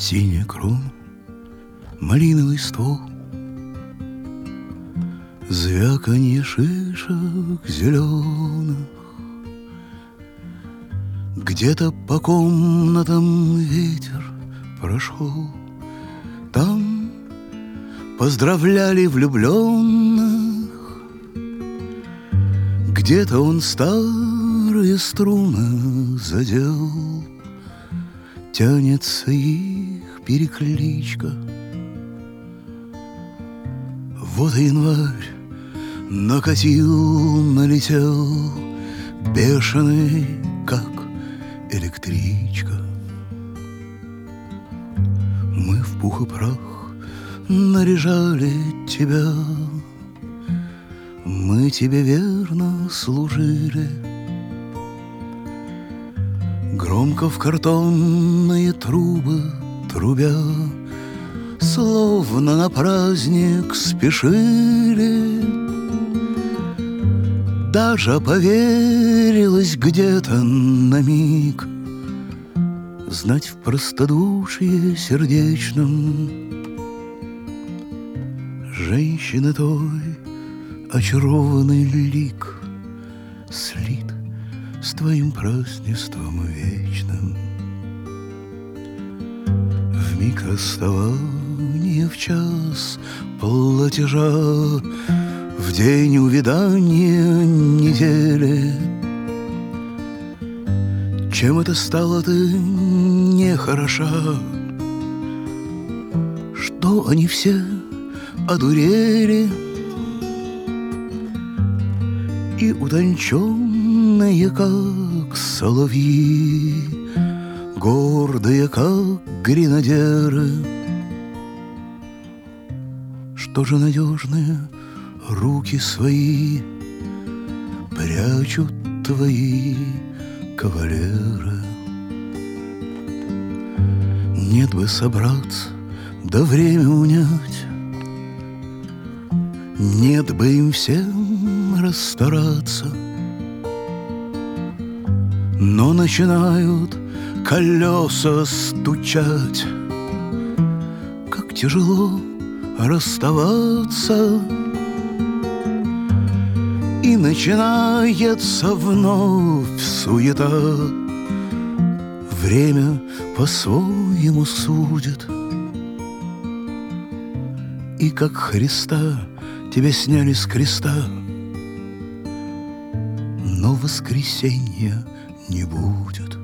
Синяя крона, малиновый ствол, звяканье шишек зеленых. Где-то по комнатам ветер прошел, там поздравляли влюбленных. Где-то он старые струны задел, тянется их перекличка. Вот и январь накатил, налетел, бешеный, как электричка. Мы в пух и прах наряжали тебя, мы тебе верно служили. Громко в картонные трубы трубя, словно на праздник спешили. Даже поверилось где-то на миг знать в простодушии сердечном женщины той очарованный лик слит с твоим празднеством вечным. Вмиг расставания, в час платежа, в день увядания недели. Чем это стала ты нехороша? Что они все одурели и утонченные, как соловьи, гордые, как гренадеры? Что же надежные руки свои прячут твои кавалеры? Нет бы собраться, да время унять, нет бы им всем расстараться, но начинают колеса стучать. Как тяжело расставаться, и начинается вновь суета. Время по-своему судит, и как Христа тебя сняли с креста, но воскресенья не будет.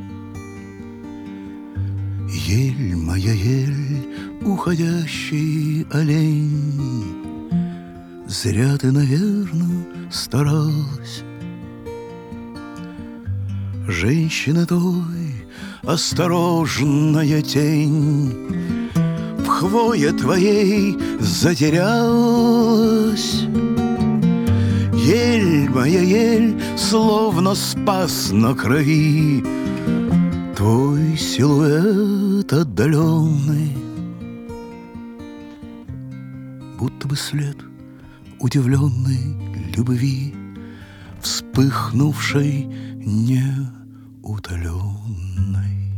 Ель моя, ель, уходящий олень, зря ты, наверно, старалась. Женщина той осторожная тень в хвое твоей затерялась. Ель моя, ель, словно спас на крови твой силуэт отдаленный, будто бы след удивленной любви, вспыхнувшей неутоленной.